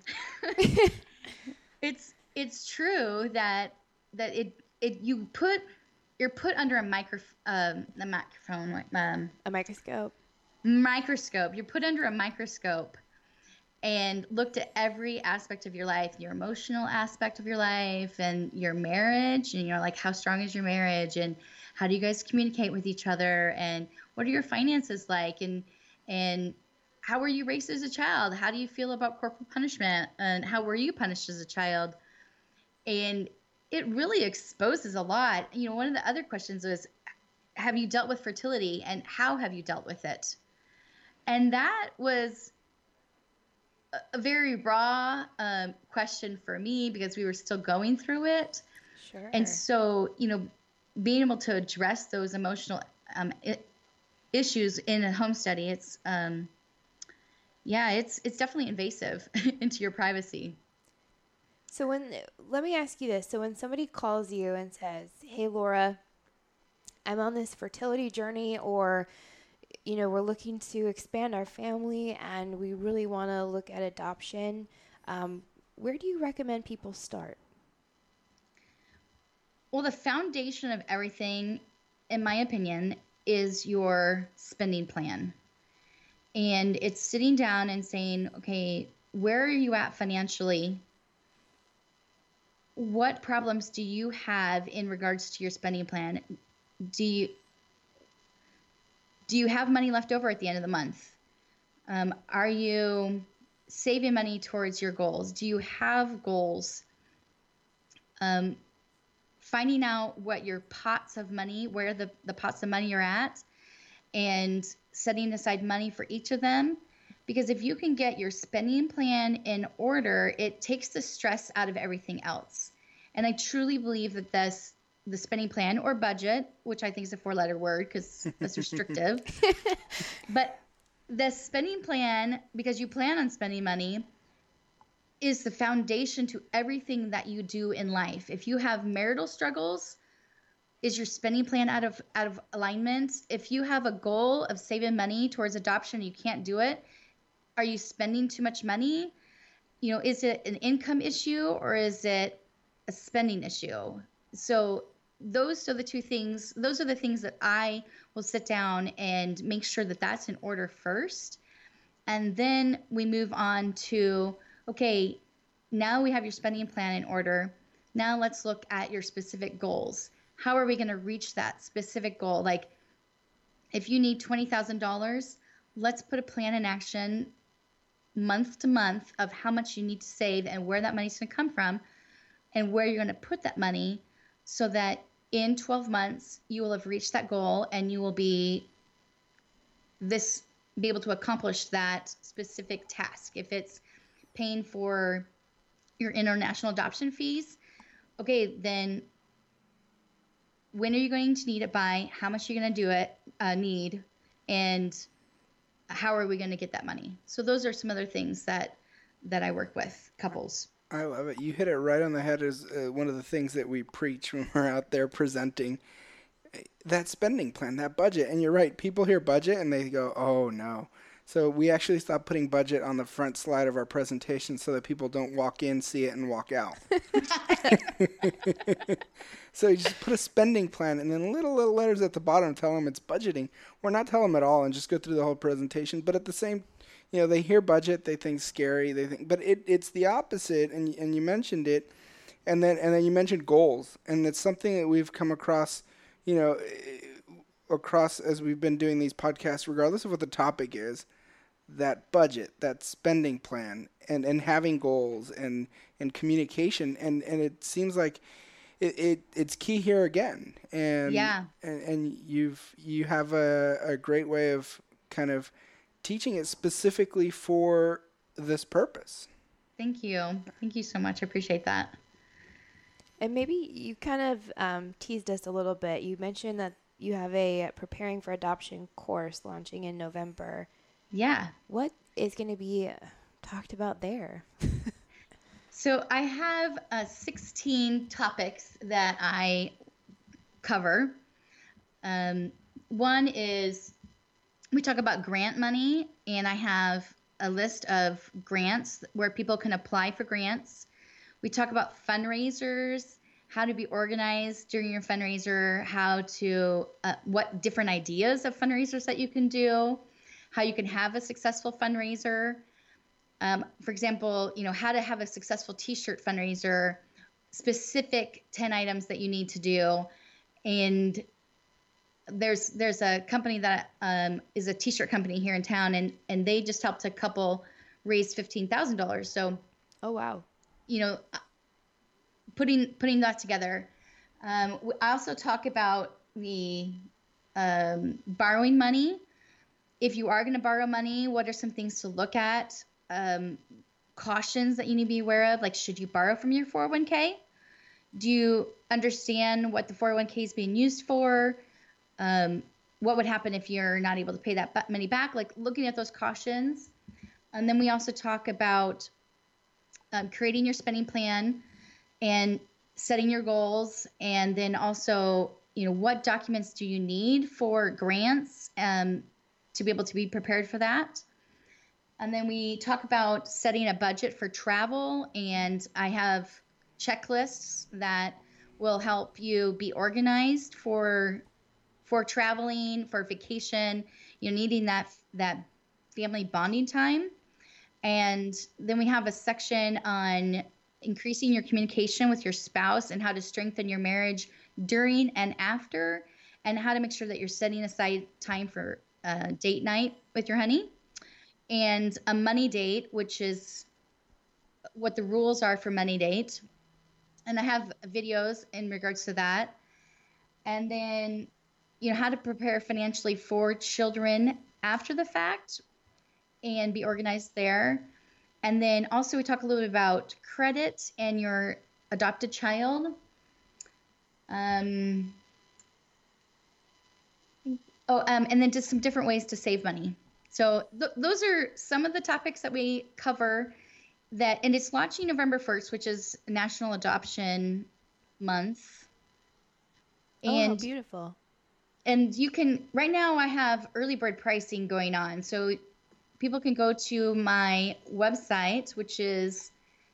it's true that you're put under a microscope. You're put under a microscope and looked at every aspect of your life, your emotional aspect of your life and your marriage, and like, how strong is your marriage, and how do you guys communicate with each other, and what are your finances like, and how were you raised as a child? How do you feel about corporal punishment, and how were you punished as a child? And it really exposes a lot. One of the other questions was, have you dealt with fertility, and how have you dealt with it? And that was a very raw question for me, because we were still going through it. Sure. And so, being able to address those emotional issues in a home study, it's definitely invasive into your privacy. So let me ask you this. So when somebody calls you and says, "Hey, Laura, I'm on this fertility journey," or, we're looking to expand our family and we really want to look at adoption, where do you recommend people start? Well, the foundation of everything, in my opinion, is your spending plan. And it's sitting down and saying, okay, where are you at financially? What problems do you have in regards to your spending plan? Do you have money left over at the end of the month? Are you saving money towards your goals? Do you have goals? Finding out what your pots of money, where the pots of money are at, and setting aside money for each of them. Because if you can get your spending plan in order, it takes the stress out of everything else. And I truly believe that the spending plan, or budget, which I think is a 4-letter word because that's restrictive, but the spending plan, because you plan on spending money, is the foundation to everything that you do in life. If you have marital struggles, is your spending plan out of alignment? If you have a goal of saving money towards adoption and you can't do it, are you spending too much money? Is it an income issue, or is it a spending issue? So those are the two things. Those are the things that I will sit down and make sure that that's in order first. And then we move on to, okay, now we have your spending plan in order. Now let's look at your specific goals. How are we going to reach that specific goal? Like, if you need $20,000, let's put a plan in action month to month of how much you need to save and where that money's going to come from and where you're going to put that money, so that in 12 months you will have reached that goal and you will be able to accomplish that specific task. If it's paying for your international adoption fees, okay, then when are you going to need it by? How much are you going to need? And how are we going to get that money? So those are some other things that I work with couples. I love it. You hit it right on the head as one of the things that we preach when we're out there presenting. That spending plan, that budget. And you're right. People hear budget and they go, oh, no. So we actually stopped putting budget on the front slide of our presentation so that people don't walk in, see it, and walk out. So you just put a spending plan and then little letters at the bottom tell them it's budgeting. Or not tell them at all and just go through the whole presentation. But at the same, they hear budget, they think scary, but it's the opposite. And you mentioned it, and then you mentioned goals, and it's something that we've come across, across as we've been doing these podcasts, regardless of what the topic is. That budget, that spending plan, and having goals and communication, and it seems like it's key here again. And yeah, and you have a great way of kind of teaching it specifically for this purpose. Thank you so much. I appreciate that. And maybe you kind of teased us a little bit. You mentioned that you have a Preparing for Adoption course launching in November. Yeah. What is going to be talked about there? So I have 16 topics that I cover. One is we talk about grant money, and I have a list of grants where people can apply for grants. We talk about fundraisers, how to be organized during your fundraiser, how to, what different ideas of fundraisers that you can do, how you can have a successful fundraiser. For example, how to have a successful t-shirt fundraiser, specific 10 items that you need to do. And there's a company that is a t-shirt company here in town, and they just helped a couple raise $15,000. So, oh wow, putting that together. I also talk about the borrowing money. If you are going to borrow money, what are some things to look at? Cautions that you need to be aware of, like should you borrow from your 401k? Do you understand what the 401k is being used for? What would happen if you're not able to pay that money back? Like looking at those cautions. And then we also talk about creating your spending plan and setting your goals. And then also, what documents do you need for grants to be able to be prepared for that? And then we talk about setting a budget for travel. And I have checklists that will help you be organized for traveling, for vacation, needing that family bonding time. And then we have a section on increasing your communication with your spouse and how to strengthen your marriage during and after, and how to make sure that you're setting aside time for date night with your honey, and a money date, which is what the rules are for money date. And I have videos in regards to that. And then how to prepare financially for children after the fact and be organized there. And then also we talk a little bit about credit and your adopted child. And then just some different ways to save money. So those are some of the topics that we cover and it's launching November 1st, which is National Adoption Month. And beautiful. And you can, right now I have early bird pricing going on. So people can go to my website, which is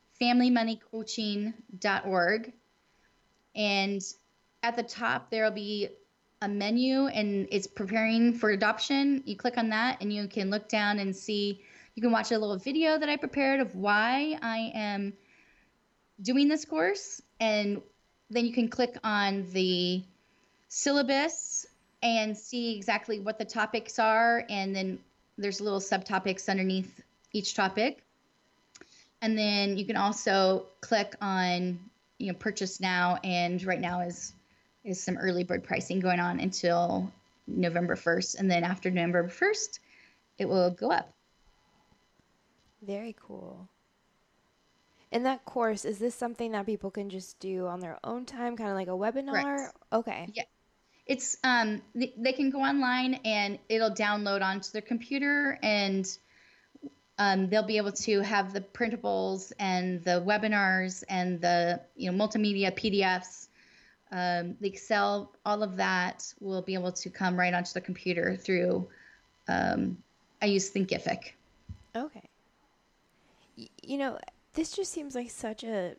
familymoneycoaching.org. And at the top, there'll be a menu and it's preparing for adoption. You click on that and you can look down and see, you can watch a little video that I prepared of why I am doing this course. And then you can click on the syllabus and see exactly what the topics are. And then there's little subtopics underneath each topic. And then you can also click on, purchase now. And right now is some early bird pricing going on until November 1st. And then after November 1st, it will go up. Very cool. In that course, is this something that people can just do on their own time, kind of like a webinar? Correct. Okay. Yeah. It's they can go online and it'll download onto their computer, and they'll be able to have the printables and the webinars and the multimedia PDFs, the Excel, all of that will be able to come right onto the computer through. I use Thinkific. Okay. This just seems like such a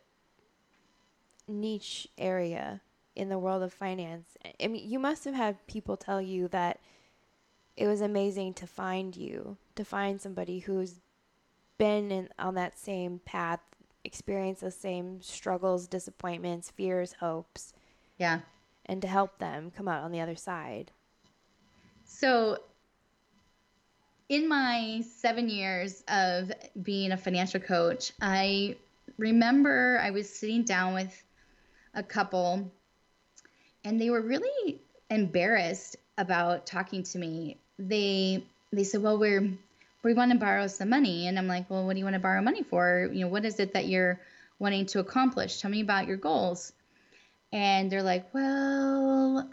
niche area in the world of finance. I mean, you must have had people tell you that it was amazing to find somebody who's been on that same path, experienced the same struggles, disappointments, fears, hopes. Yeah. And to help them come out on the other side. So in my 7 years of being a financial coach, I remember I was sitting down with a couple and they were really embarrassed about talking to me. They said, well, we want to borrow some money. And I'm like, well, what do you want to borrow money for? What is it that you're wanting to accomplish? Tell me about your goals. And they're like, well,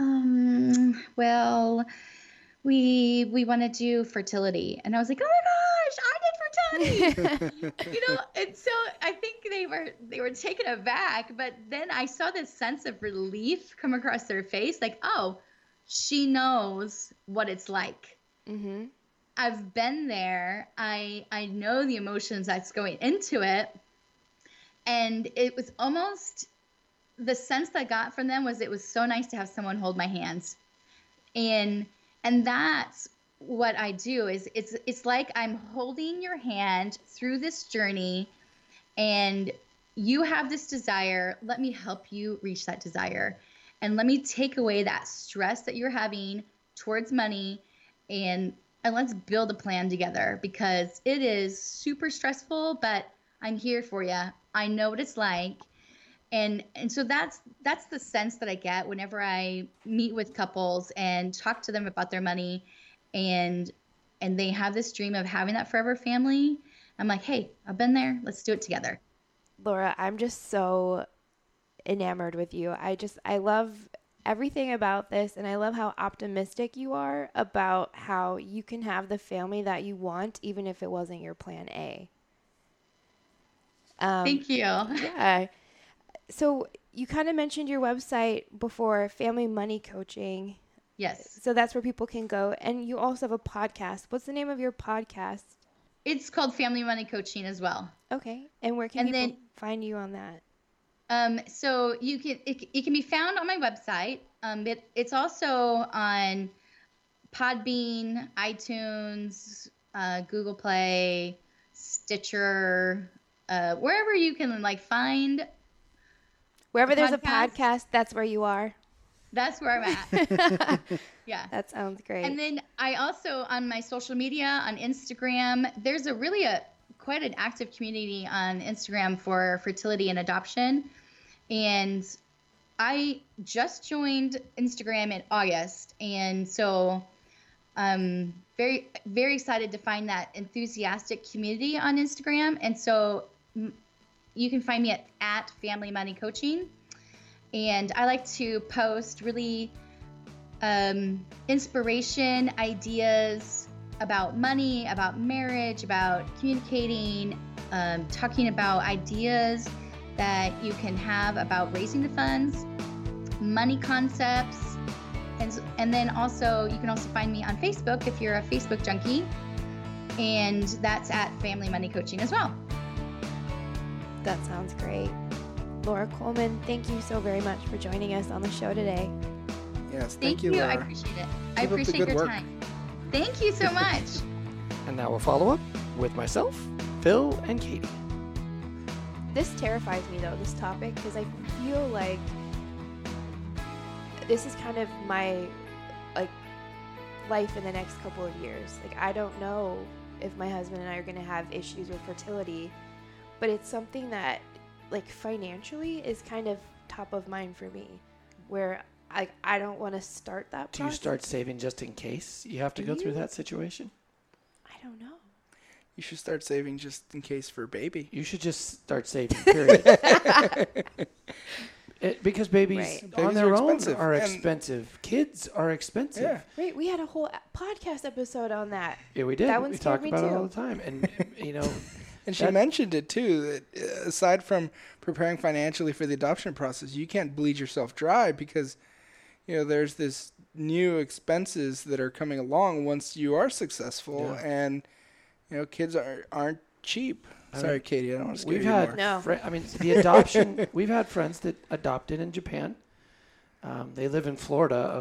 we want to do fertility. And I was like, oh my gosh, I did fertility. And so I think they were taken aback, but then I saw this sense of relief come across their face, like, oh, she knows what it's like. Mm-hmm. I've been there. I know the emotions that's going into it. And it was almost the sense that I got from them was it was so nice to have someone hold my hands. And that's what I do is it's like I'm holding your hand through this journey, and you have this desire. Let me help you reach that desire. And let me take away that stress that you're having towards money, and let's build a plan together, because it is super stressful, but I'm here for you. I know what it's like. And so that's the sense that I get whenever I meet with couples and talk to them about their money, and they have this dream of having that forever family. I'm like, hey, I've been there. Let's do it together. Laura, I'm just so enamored with you. I love everything about this, and I love how optimistic you are about how you can have the family that you want, even if it wasn't your plan A. Thank you. Yeah. So you kind of mentioned your website before, Family Money Coaching. Yes. So that's where people can go. And you also have a podcast. What's the name of your podcast? It's called Family Money Coaching as well. Okay. And where can people find you on that? So it can be found on my website. It's also on Podbean, iTunes, Google Play, Stitcher, wherever you can find. Wherever there's a podcast, that's where you are. That's where I'm at. Yeah. That sounds great. And then I also, on my social media, on Instagram, there's quite an active community on Instagram for fertility and adoption. And I just joined Instagram in August. And so I'm very, very excited to find that enthusiastic community on Instagram. And so you can find me at Family Money Coaching. And I like to post really inspiration, ideas about money, about marriage, about communicating, talking about ideas that you can have about raising the funds, money concepts. And then also, you can also find me on Facebook if you're a Facebook junkie. And that's at Family Money Coaching as well. That sounds great. Laura Coleman, thank you so very much for joining us on the show today. Yes, thank you, I Laura. appreciate it. I appreciate your time. Thank you so much. And now we'll follow up with myself, Phil, and Katie. This terrifies me, though, this topic, because I feel like this is kind of my life in the next couple of years. I don't know if my husband and I are going to have issues with fertility, but it's something that financially is kind of top of mind for me, where I don't want to start that process. Do you start saving just in case you have to go through that situation? I don't know. You should start saving just in case for a baby. You should just start saving, period. Because babies on their own are expensive. Kids are expensive. Yeah. Right, we had a whole podcast episode on that. Yeah, we did. That one we scared talk me about it too. all the time. And, And she mentioned it too, that aside from preparing financially for the adoption process, you can't bleed yourself dry, because there's this new expenses that are coming along once you are successful. Yeah. And kids aren't cheap. Sorry, Katie, I don't want to scare we've you had more. the adoption. We've had friends that adopted in Japan. They live in Florida.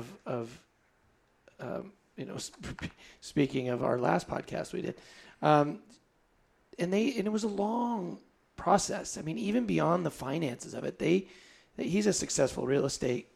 Speaking of our last podcast we did, and it was a long process. I mean, even beyond the finances of it, he's a successful real estate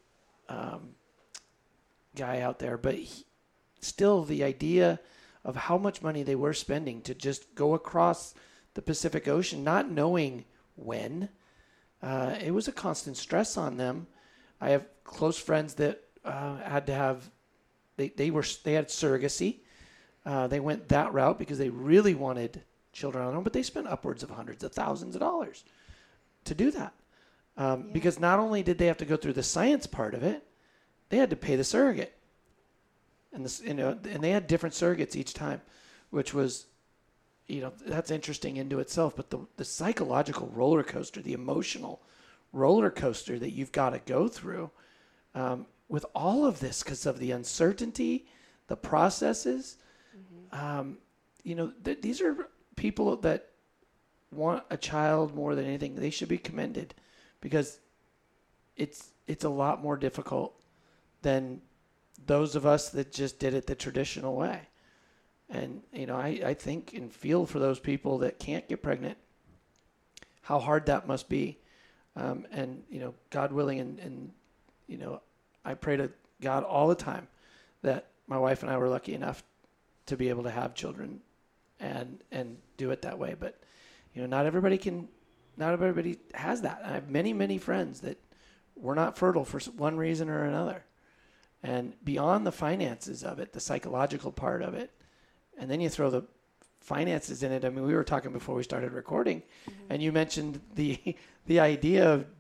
guy out there, but still the idea of how much money they were spending to just go across the Pacific Ocean, not knowing when, it was a constant stress on them. I have close friends that had to have, they had surrogacy. They went that route because they really wanted children on their own, but they spent upwards of hundreds of thousands of dollars to do that. Because not only did they have to go through the science part of it, they had to pay the surrogate. And and they had different surrogates each time, which was, that's interesting into itself. But the psychological roller coaster, the emotional roller coaster that you've got to go through with all of this, because of the uncertainty, the processes, These are people that want a child more than anything. They should be commended because it's a lot more difficult than those of us that just did it the traditional way. And, I think and feel for those people that can't get pregnant, how hard that must be. And, God willing, and I pray to God all the time that my wife and I were lucky enough to be able to have children and do it that way. But, not everybody has that. I have many, many friends that were not fertile for one reason or another. And beyond the finances of it, the psychological part of it, and then you throw the finances in it. I mean, we were talking before we started recording, and you mentioned the idea of,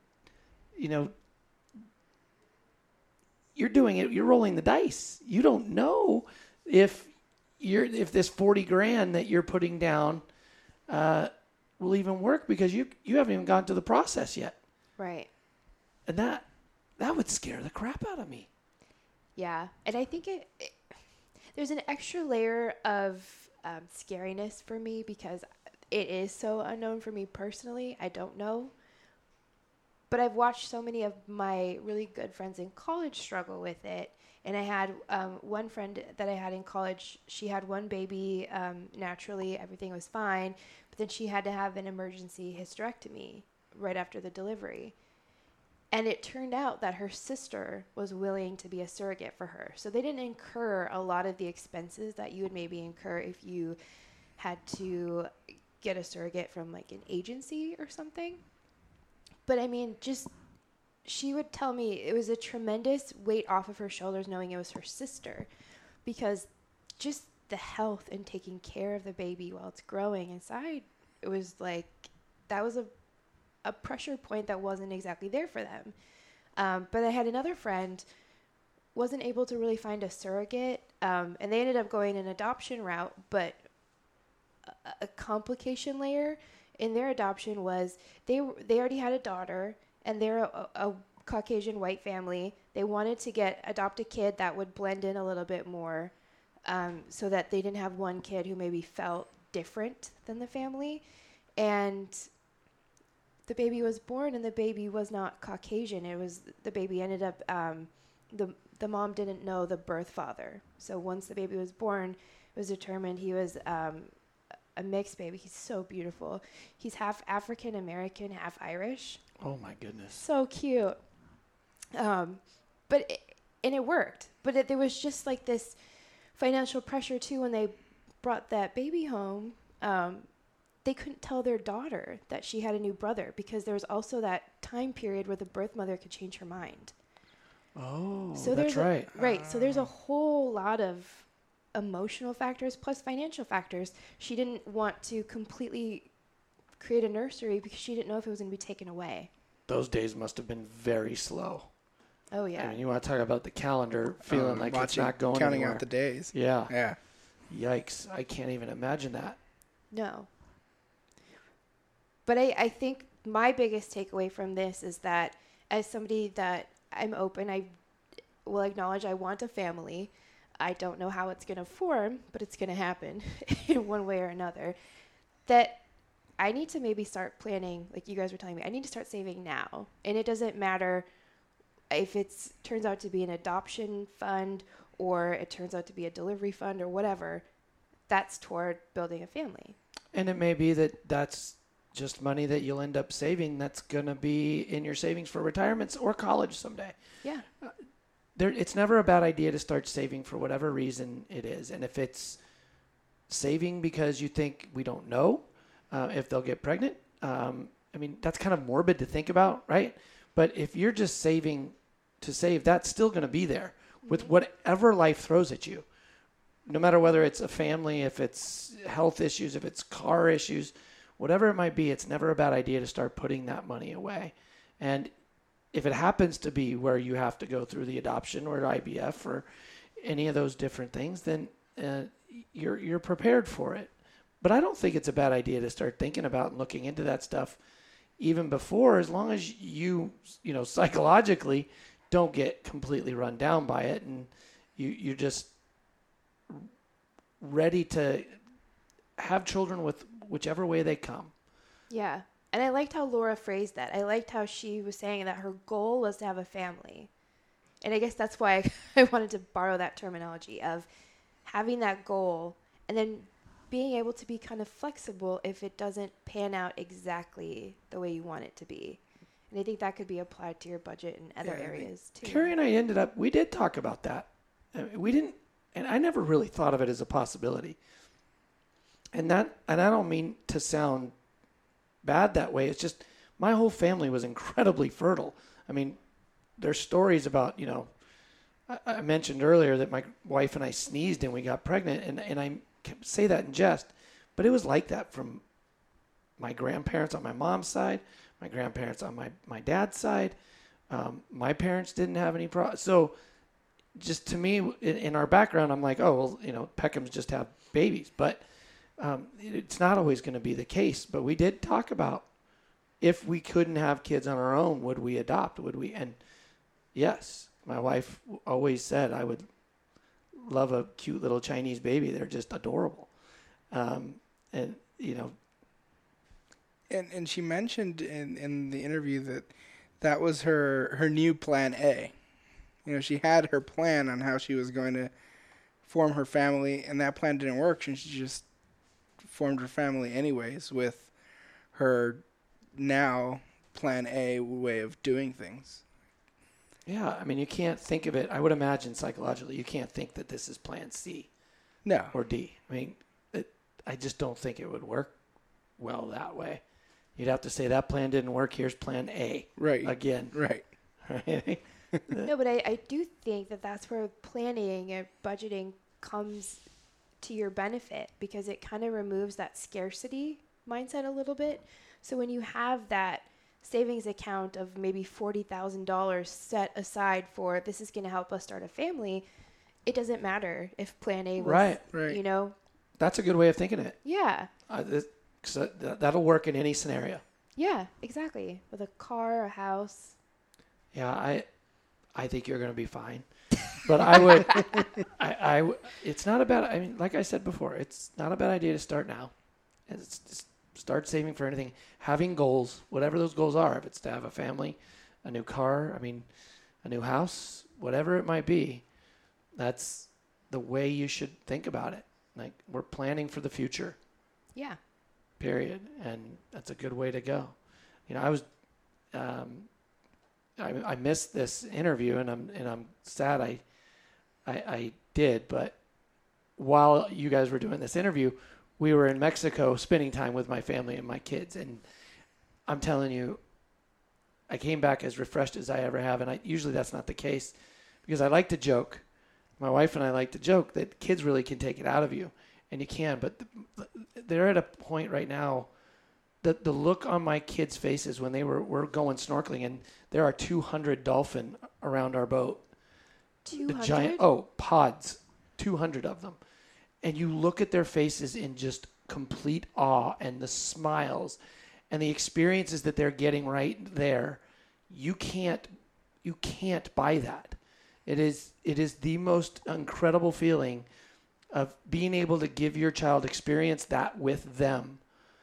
you're doing it, you're rolling the dice. You don't know if this $40,000 that you're putting down will even work because you haven't even gone to the process yet. Right. And that would scare the crap out of me. Yeah. And I think there's an extra layer of scariness for me because it is so unknown for me personally. I don't know. But I've watched so many of my really good friends in college struggle with it. And I had one friend that I had in college, she had one baby naturally, everything was fine. But then she had to have an emergency hysterectomy right after the delivery. And it turned out that her sister was willing to be a surrogate for her. So they didn't incur a lot of the expenses that you would maybe incur if you had to get a surrogate from like an agency or something. But I mean, she would tell me it was a tremendous weight off of her shoulders knowing it was her sister, because just the health and taking care of the baby while it's growing inside, it was like, that was a pressure point that wasn't exactly there for them. But I had another friend, wasn't able to really find a surrogate, and they ended up going an adoption route, but a complication layer in their adoption was they already had a daughter, and they're a Caucasian white family. They wanted to adopt a kid that would blend in a little bit more, so that they didn't have one kid who maybe felt different than the family. And the baby was born, and the baby was not Caucasian. The baby ended up, the mom didn't know the birth father. So once the baby was born, it was determined he was a mixed baby. He's so beautiful. He's half African American, half Irish. Oh my goodness. So cute. But it worked. But there was just like this financial pressure too when they brought that baby home. They couldn't tell their daughter that she had a new brother because there was also that time period where the birth mother could change her mind. Oh, so that's right. Right. So there's a whole lot of emotional factors plus financial factors. She didn't want to completely create a nursery because she didn't know if it was going to be taken away. Those days must have been very slow. Oh, yeah. I mean, you want to talk about the calendar feeling like it's not going counting anywhere. Out the days. Yeah. Yeah. Yikes. I can't even imagine that. No. But I think my biggest takeaway from this is that as somebody that I'm open, I will acknowledge I want a family. I don't know how it's going to form, but it's going to happen in one way or another. That I need to maybe start planning, like you guys were telling me, I need to start saving now. And it doesn't matter if it turns out to be an adoption fund or it turns out to be a delivery fund or whatever. That's toward building a family. And it may be that that's just money that you'll end up saving that's going to be in your savings for retirements or college someday. Yeah. It's never a bad idea to start saving for whatever reason it is. And if it's saving because you think we don't know if they'll get pregnant, I mean, that's kind of morbid to think about, right? But if you're just saving to save, that's still going to be there with whatever life throws at you. No matter whether it's a family, if it's health issues, if it's car issues, whatever it might be, it's never a bad idea to start putting that money away. And if it happens to be where you have to go through the adoption or IVF or any of those different things, then you're prepared for it. But I don't think it's a bad idea to start thinking about and looking into that stuff even before, as long as you psychologically don't get completely run down by it and you just ready to have children with whichever way they come. Yeah. And I liked how Laura phrased that. I liked how she was saying that her goal was to have a family. And I guess that's why I wanted to borrow that terminology of having that goal and then being able to be kind of flexible if it doesn't pan out exactly the way you want it to be. And I think that could be applied to your budget in other areas too. Carrie and I we did talk about that. And I never really thought of it as a possibility. And I don't mean to sound bad that way. It's just my whole family was incredibly fertile. I mean, there's stories about, I mentioned earlier that my wife and I sneezed and we got pregnant, and I say that in jest, but it was like that from my grandparents on my mom's side, my grandparents on my dad's side. My parents didn't have any problems. So just to me, in our background, I'm like, oh, well, Peckhams just have babies. But it's not always going to be the case. But we did talk about if we couldn't have kids on our own, would we adopt? Would we? And yes, my wife always said I would love a cute little Chinese baby. They're just adorable. And she mentioned in the interview that was her new plan A. She had her plan on how she was going to form her family, and that plan didn't work, and she just formed her family anyways with her now plan A way of doing things. Yeah, I mean, you can't think of it. I would imagine psychologically, you can't think that this is plan C. No. Or D. I mean, I just don't think it would work well that way. You'd have to say that plan didn't work. Here's plan A. Right. Again. Right. Right. No, but I do think that that's where planning and budgeting comes to your benefit, because it kind of removes that scarcity mindset a little bit. So when you have that savings account of maybe $40,000 set aside for this is going to help us start a family, it doesn't matter if plan A was, right. That's a good way of thinking of it. Yeah. That'll work in any scenario. Yeah, exactly. With a car, a house. Yeah, I think you're going to be fine. But I would, it's not a bad, I mean, like I said before, it's not a bad idea to start now. It's just start saving for anything. Having goals, whatever those goals are, if it's to have a family, a new car, a new house, whatever it might be, that's the way you should think about it. Like, we're planning for the future. Yeah. Period. And that's a good way to go. I was, I missed this interview, and I'm sad I did. But while you guys were doing this interview, we were in Mexico spending time with my family and my kids, and I'm telling you, I came back as refreshed as I ever have, and usually that's not the case, because I like to joke. My wife and I like to joke that kids really can take it out of you, and you can, but they're at a point right now. The look on my kids' faces when we're going snorkeling, and there are 200 dolphin around our boat. 200? The giant, pods, 200 of them. And you look at their faces in just complete awe, and the smiles and the experiences that they're getting right there. You can't buy that. It is the most incredible feeling of being able to give your child experience that with them.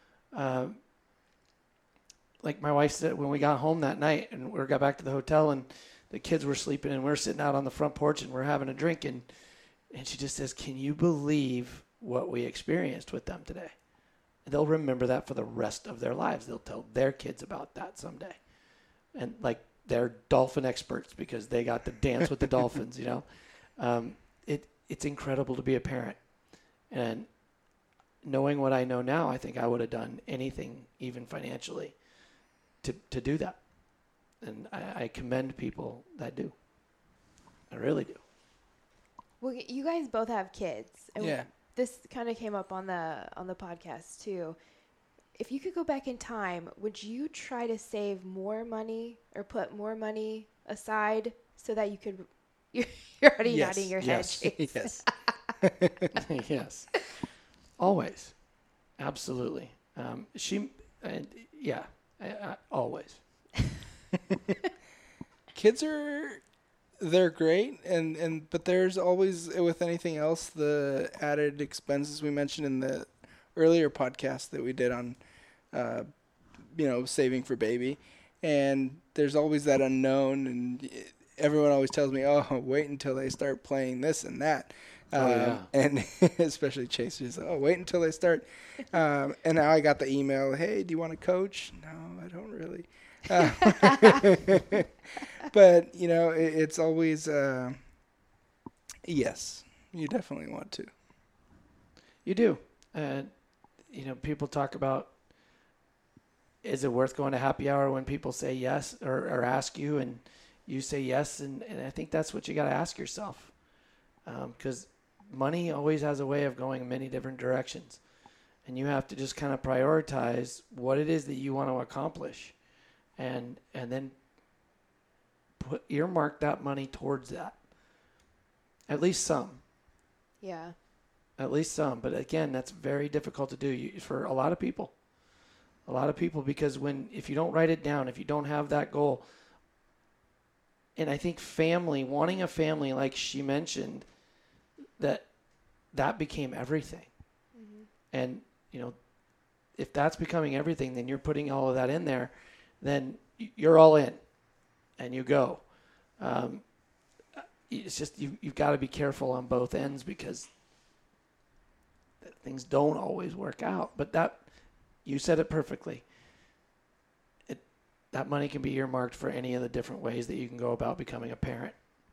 Like my wife said, when we got home that night and we got back to the hotel and the kids were sleeping and we're sitting out on the front porch and we're having a drink, and she just says, "Can you believe what we experienced with them today?" And they'll remember that for the rest of their lives. They'll tell their kids about that someday. And like, they're dolphin experts because they got to dance with the dolphins, It's incredible to be a parent. And knowing what I know now, I think I would have done anything, even financially, to do that. And I commend people that do. I really do. Well, you guys both have kids. And yeah. This kind of came up on the podcast too. If you could go back in time, would you try to save more money or put more money aside so that you could? You're already nodding your head. Yes. Yes. Always. Absolutely. Always. Kids are They're great, but there's always, with anything else, the added expenses we mentioned in the earlier podcast that we did on, saving for baby. And there's always that unknown, and everyone always tells me, oh, wait until they start playing this and that. And especially Chase says, oh, wait until they start. And now I got the email, hey, do you want to coach? No, I don't really. But, it's always, yes, you definitely want to. You do. And, people talk about, is it worth going to happy hour when people say yes or ask you and you say yes? And I think that's what you got to ask yourself. Because money always has a way of going in many different directions. And you have to just kind of prioritize what it is that you want to accomplish. And then earmark that money towards that. At least some. Yeah. At least some. But again, that's very difficult to do for a lot of people. A lot of people, because if you don't write it down, if you don't have that goal, and I think wanting a family, like she mentioned, that became everything. Mm-hmm. And, if that's becoming everything, then you're putting all of that in there, then you're all in and you go. It's just, you've got to be careful on both ends because things don't always work out. But you said it perfectly. That money can be earmarked for any of the different ways that you can go about becoming a parent.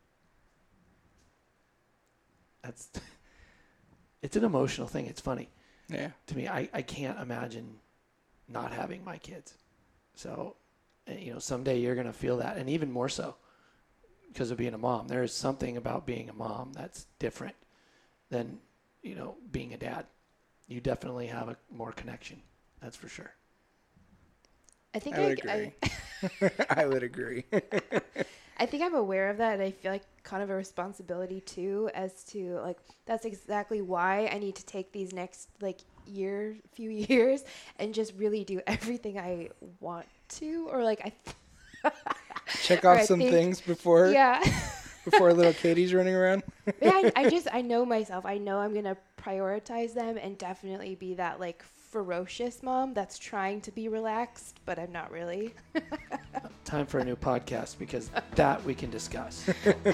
It's an emotional thing. It's funny. Yeah. To me, I can't imagine not having my kids. So, someday you're going to feel that, and even more so because of being a mom. There is something about being a mom that's different than, being a dad. You definitely have a more connection. That's for sure. I think I would agree. I would agree. I think I'm aware of that, and I feel like kind of a responsibility too, as to that's exactly why I need to take these next few years and just really do everything I want to, or check off some things before. Yeah. Before little Katie's running around. Yeah, I know myself. I know I'm gonna prioritize them and definitely be that ferocious mom that's trying to be relaxed, but I'm not really. Time for a new podcast because that we can discuss.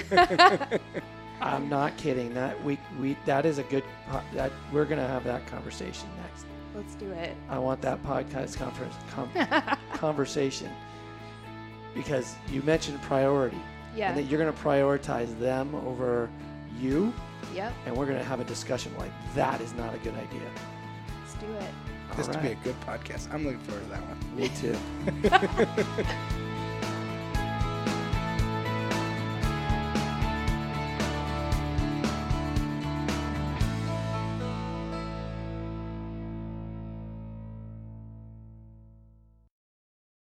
I'm not kidding. That is a good that we're gonna have that conversation next. Let's do it. I want that podcast conversation because you mentioned priority. Yeah. And that you're going to prioritize them over you. Yep. And we're going to have a discussion that is not a good idea. Let's do it. This could be a good podcast. I'm looking forward to that one. Me too.